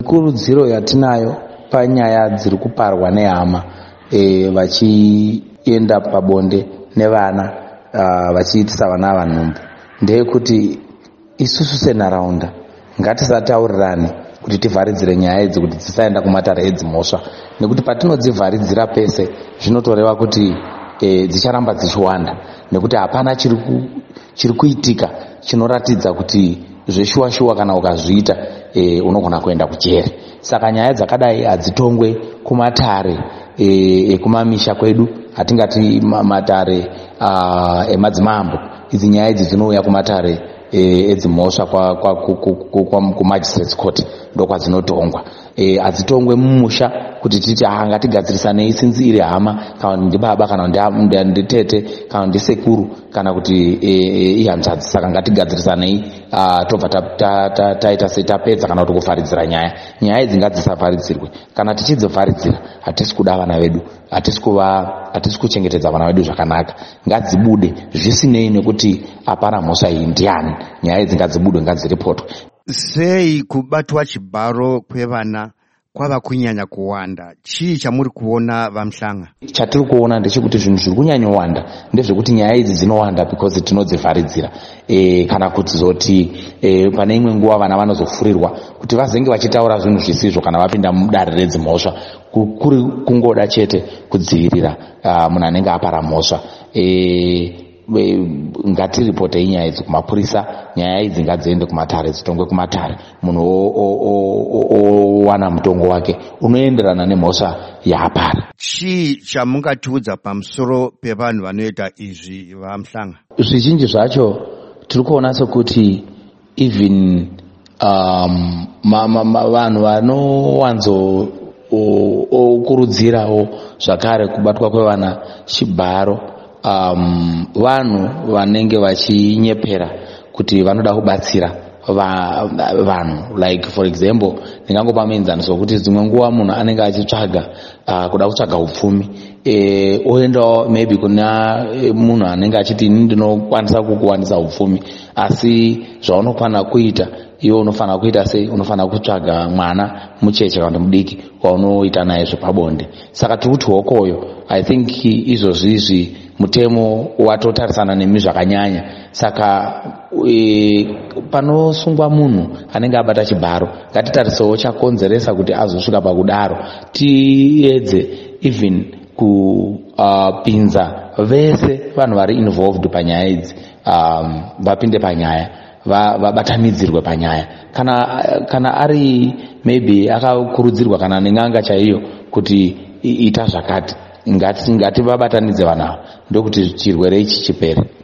mikurudziro yatinayo panyaya dziri kuparwa nehama vachienda pabonde nevana vachiitisa vana vanhumbu ndeyekuti isusu senharaunda ngatisataurirane kuti tivharidzire nyaya idzi kuti dzisaenda kumatare edzimhosva, nekuti patinodzivharidzira pese zvinotoreva kuti dzicharamba dzichiwanda, nekuti hapana chiri kuitika chinoratidza kuti zveshuwa-shuwa kana ukazviita unogona kuenda kujere. Saka nyaya dzakadai hadzitongwe kumatare ekumamisha kwedu, hatingati matare emadzimambo. Idzi nyaya idzi dzinouya kumatare edzimhosva kumagistrates court ndokwadzinotongwa. Hadzitongwe mumusha kuti titi ngatigadzirisanei sinzi iri hama, kana ndibaba, kana nditete, kana ndisekuru, kana kuti ihanzvadzi. Saka ngatigadzirisanei tobva taita setapedza kana kuti kuvharidzira nyaya idzi ngadzisavharidzirwe. Kana tichidzivharidzira hatisi kuda vana vedu, hatisi kuchengetedza vana vedu zvakanaka. Ngadzibude zvisinei nekuti hapana mhosva iyi ndiani. Nyaya idzi ngadzibude, ngadziripotwe. Sei kubatwa chibharo kwevana kwava kunyanya kuwanda? Chii chamuri kuona vaMhlanga? Chatiri kuona ndechekuti zvinhu zviri kunyanyowanda ndezvekuti nyaya idzi dzinowanda because tinodzivharidzira. Kana kuti zoti pane imwe nguva vana vanozofurirwa kuti vazenge vachitaura zvinhu zvisizvo kana vapinda mudare redzimhosva, kuri kungoda chete kudzivirira munhu anenge apara mhosva. Ngatiripotei nyaya idzi kumapurisa, nyaya idzi ngadziende kumatare, dzitongwe kumatare, munhu owana mutongo wake unoenderana nemhosva yaapara. Chii chamungatiudza pamusoro pevanhu vanoita izvi vaMhlanga? Zvizhinji zvacho tiri kuona sekuti even vanhu vanowanzokurudzirawo zvakare kubatwa kwevana chibharo vanhu vanenge vachinyepera kuti vanoda kubatsira vanhu. Like for example, ndingangopa muenzaniso wekuti dzimwe nguva munhu anenge achitsvaga kuda kutsvaga upfumi, oendawo maybe kuna munhu anenge achiti ini ndinokwanisa kukuwanisa upfumi, asi zvaunofanira kuita iwe unofanira kuita sei? Unofanira kutsvaga mwana mucheche kana mudiki waunoita naye zvepabonde. Saka tikuti hokoyo I think izvozvizvi mutemo watotarisana nemi zvakanyanya. Saka panosungwa munhu anenge abata chibharo ngatitarisewo chakonzeresa kuti azosvika pakudaro. Tiedze even kupinza vese vanhu vari involved panyaya idzi, vapinde panyaya, vabatanidzirwe panyaya. Kana ari maybe akakurudzirwa kana neng'anga chaiyo kuti ita zvakati, ngati vabatanidze vanhu ndokuti chirwere ichi chipere.